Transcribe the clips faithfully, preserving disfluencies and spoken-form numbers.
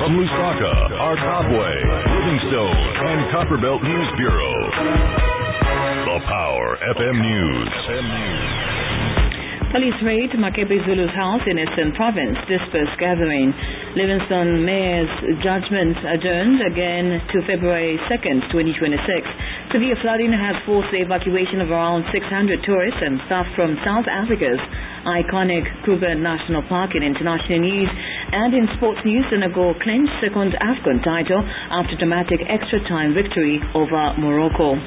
From Lusaka, our Topway, Livingstone, and Copperbelt News Bureau. The Power F M News. F M News. Police raid Makepe Zulu's house in Eastern Province, dispersed gathering. Livingstone Mayor's judgment adjourned again to February second, twenty twenty-six. Severe flooding has forced the evacuation of around six hundred tourists and staff from South Africa's iconic Kruger National Park. In international news and in sports news, Senegal clinched second AFCON title after dramatic extra time victory over Morocco.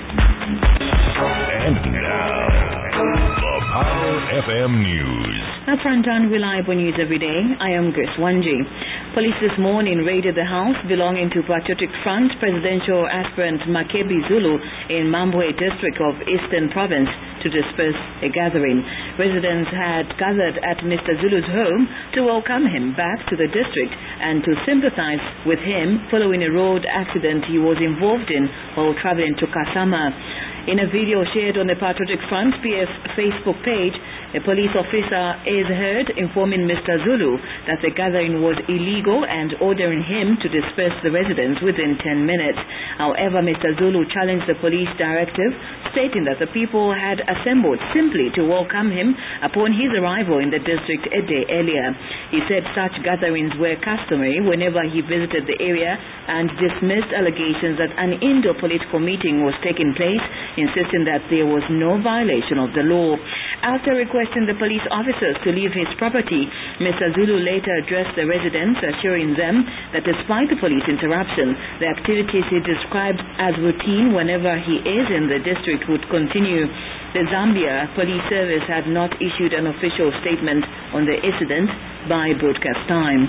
And now, the Power F M News. Up front on reliable news every day, I am Grace Wanji. Police this morning raided the house belonging to Patriotic Front presidential aspirant Makepe Zulu in Mambwe district of Eastern Province to disperse a gathering. Residents had gathered at Mister Zulu's home to welcome him back to the district and to sympathize with him following a road accident he was involved in while traveling to Kasama. In a video shared on the Patriotic Front P F Facebook page, a police officer is heard informing Mister Zulu that the gathering was illegal and ordering him to disperse the residents within ten minutes. However, Mister Zulu challenged the police directive, stating that the people had assembled simply to welcome him upon his arrival in the district a day earlier. He said such gatherings were customary whenever he visited the area and dismissed allegations that an indoor political meeting was taking place, insisting that there was no violation of the law. After requesting the police officers to leave his property, Mister Zulu later addressed the residents, assuring them that despite the police interruption, the activities he described as routine whenever he is in the district would continue. The Zambia Police Service had not issued an official statement on the incident by broadcast time.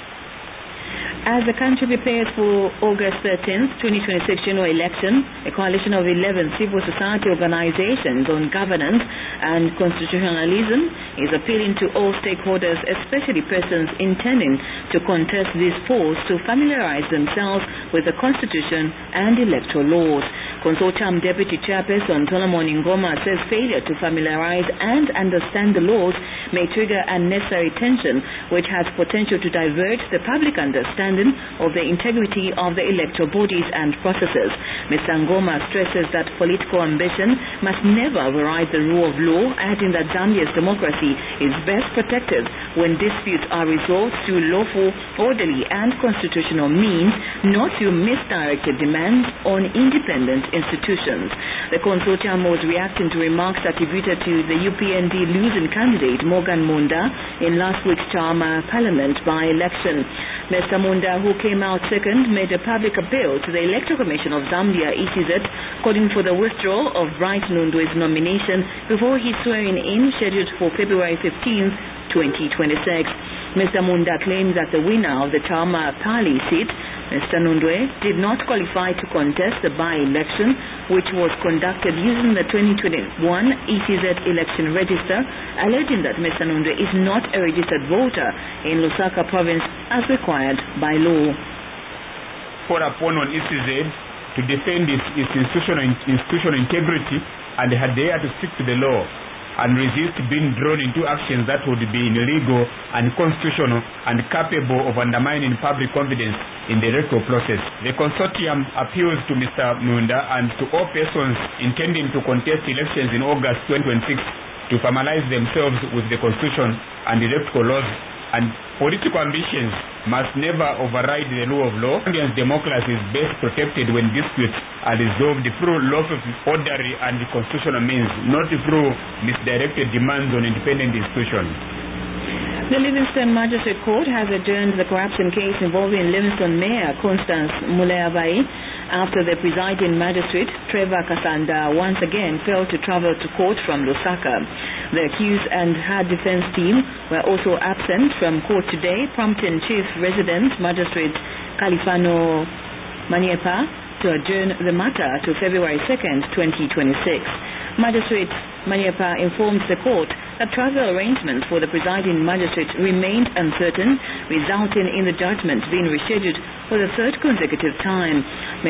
As the country prepares for August thirteenth, twenty twenty-six general election, a coalition of eleven civil society organizations on governance and constitutionalism is appealing to all stakeholders, especially persons intending to contest these polls, to familiarize themselves with the Constitution and electoral laws. Consortium Deputy Chairperson Solomon Ngoma says failure to familiarize and understand the laws may trigger unnecessary tension, which has potential to divert the public understanding of the integrity of the electoral bodies and processes. Mister Ngoma stresses that political ambition must never override the rule of law, adding that Zambia's democracy is best protected when disputes are resolved through lawful, orderly and constitutional means, not through misdirected demands on independent institutions. The consortium was reacting to remarks attributed to the U P N D losing candidate Morgan Munda in last week's Chama Parliament by-election. Mister Munda, who came out second, made a public appeal to the Electoral Commission of Zambia, E C Z, calling for the withdrawal of Bright Nundwe's nomination before his swearing-in scheduled for February fifteenth, twenty twenty-six. Mister Munda claims that the winner of the Chama Pali seat, Mister Nundwe, did not qualify to contest the by-election, which was conducted using the twenty twenty-one E C Z election register, alleging that Mister Nundwe is not a registered voter in Lusaka province as required by law. Called upon on E C Z to defend its, its institutional, institutional integrity and had dared to stick to the law and resist being drawn into actions that would be illegal, unconstitutional, and capable of undermining public confidence in the electoral process. The consortium appeals to Mister Munda and to all persons intending to contest elections in August twenty twenty-six to familiarize themselves with the Constitution and electoral laws, and political ambitions must never override the rule of law. Indian democracy is best protected when disputes are resolved through lawful, orderly and constitutional means, not through misdirected demands on independent institutions. The Livingstone Magistrate Court has adjourned the corruption case involving Livingstone Mayor Constance Muleabai after the presiding magistrate, Trevor Kasanda, once again failed to travel to court from Lusaka. The accused and her defense team were also absent from court today, prompting Chief Resident Magistrate Califano Maniepa to adjourn the matter to February second, twenty twenty-six. Magistrate Maniepa informed the court that travel arrangements for the presiding magistrate remained uncertain, resulting in the judgment being rescheduled for the third consecutive time. Miz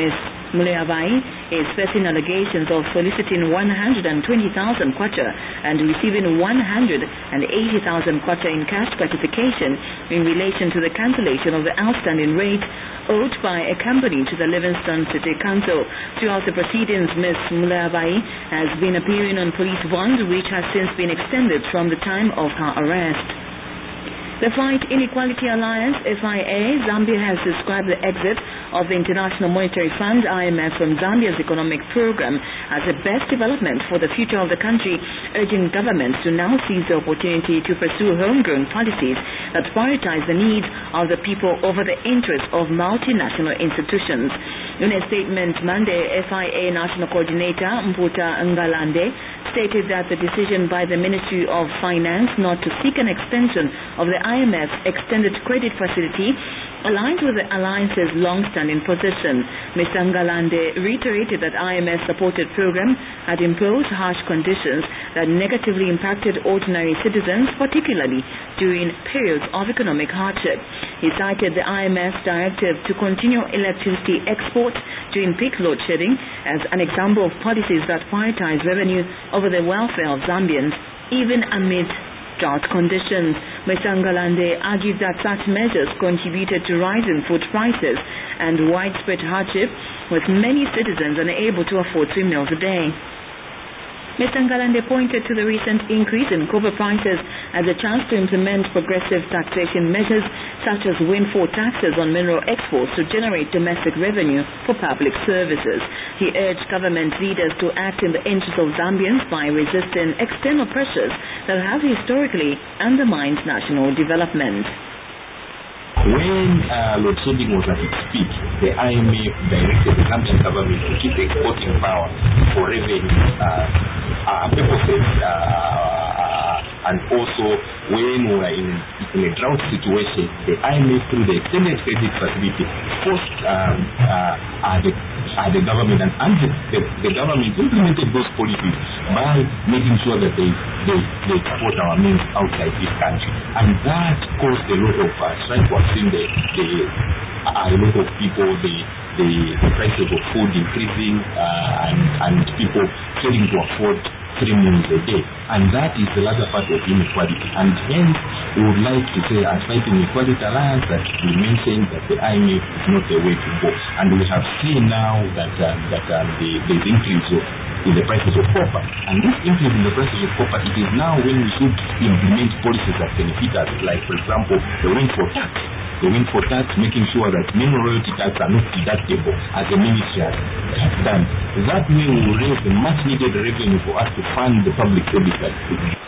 Muleavai is facing allegations of soliciting one hundred twenty thousand kwacha and receiving one hundred eighty thousand kwacha in cash gratification in relation to the cancellation of the outstanding rate owed by a company to the Livingstone City Council. Throughout the proceedings, Miz Muleavai has been appearing on police bond, which has since been extended from the time of her arrest. The Fight Inequality Alliance, F I A, Zambia has described the exit of the International Monetary Fund, I M F, from Zambia's economic program as the best development for the future of the country, urging governments to now seize the opportunity to pursue homegrown policies that prioritize the needs of the people over the interests of multinational institutions. In a statement Monday, F I A National Coordinator Mputa Ngalande stated that the decision by the Ministry of Finance not to seek an extension of the I M F extended credit facility aligns with the alliance's long-standing position. Mister Ngalande reiterated that I M F-supported program had imposed harsh conditions that negatively impacted ordinary citizens, particularly during periods of economic hardship. He cited the I M F's directive to continue electricity exports during peak load shedding as an example of policies that prioritize revenue over the welfare of Zambians, even amid drought conditions. Mister Ngalande argued that such measures contributed to rising food prices and widespread hardship, with many citizens unable to afford three meals a day. Mister Ngalande pointed to the recent increase in copper prices as a chance to implement progressive taxation measures such as windfall taxes on mineral exports to generate domestic revenue for public services. He urged government leaders to act in the interest of Zambians by resisting external pressures that have historically undermined national development. When uh, load shedding was at its peak, the I M F directed the Zambian government to keep exporting power for revenue uh, uh, purposes, uh, uh, and also when we were in, in a drought situation, the I M F through the extended credit facility forced um, uh, uh, the, uh, the government and, and the, the, the government implemented those policies by making sure that they, they, they export our means outside this country, and that caused a lot of uh, strife. The, the, uh, a lot of people, the, the, the prices of food increasing uh, and, and people failing to afford three meals a day. And that is the latter part of inequality. And hence, we would like to say, as Fight Inequality Alliance, that we mentioned that the I M F is not the way to go. And we have seen now that uh, that uh, the, the increase of in the prices of copper. And this increase in the prices of copper, it is now when we should implement policies that benefit us, like, for example, the windfall tax. The windfall tax, making sure that mineral royalty tax are not deductible, as the ministry has done. That way we will raise the much needed revenue for us to fund the public services.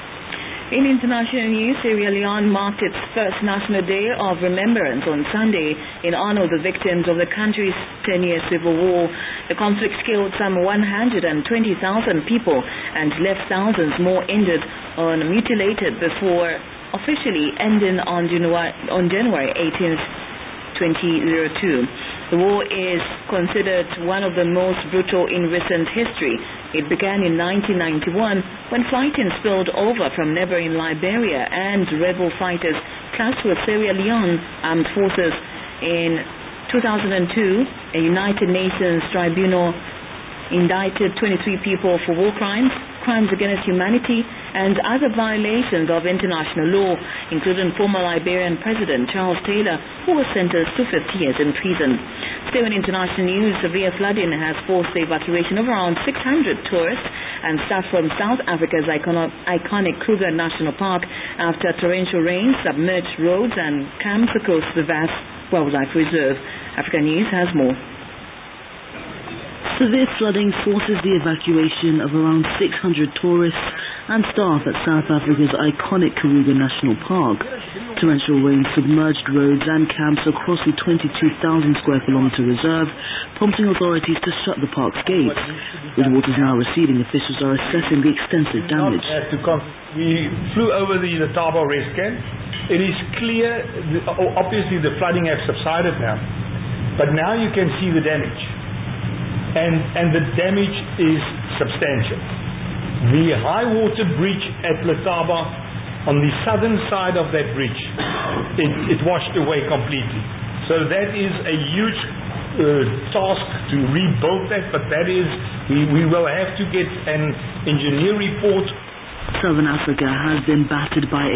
In international news, Sierra Leone marked its first National Day of Remembrance on Sunday in honor of the victims of the country's ten-year civil war. The conflict killed some one hundred twenty thousand people and left thousands more injured or mutilated before officially ending on January, on January eighteenth, twenty oh two. The war is considered one of the most brutal in recent history. It began in nineteen ninety-one when fighting spilled over from neighboring Liberia and rebel fighters clashed with Sierra Leone armed forces. In two thousand two, a United Nations tribunal indicted twenty-three people for war crimes, crimes against humanity, and other violations of international law, including former Liberian President Charles Taylor, who was sentenced to fifty years in prison. Still in international news, severe flooding has forced the evacuation of around six hundred tourists and staff from South Africa's iconic, iconic Kruger National Park after torrential rain submerged roads and camps across the vast wildlife reserve. Africa News has more. Severe flooding forces the evacuation of around six hundred tourists and staff at South Africa's iconic Kruger National Park. Torrential rain submerged roads and camps across the twenty-two thousand square kilometre reserve, prompting authorities to shut the park's gates. With waters now receding, officials are assessing the extensive damage. We flew over the Letaba rest camp. It is clear, obviously the flooding has subsided now, but now you can see the damage. And, and the damage is substantial. The high water bridge at Letaba, on the southern side of that bridge, it, it washed away completely. So that is a huge uh, task to rebuild that, but that is, we, we will have to get an engineer report. Southern Africa has been battered by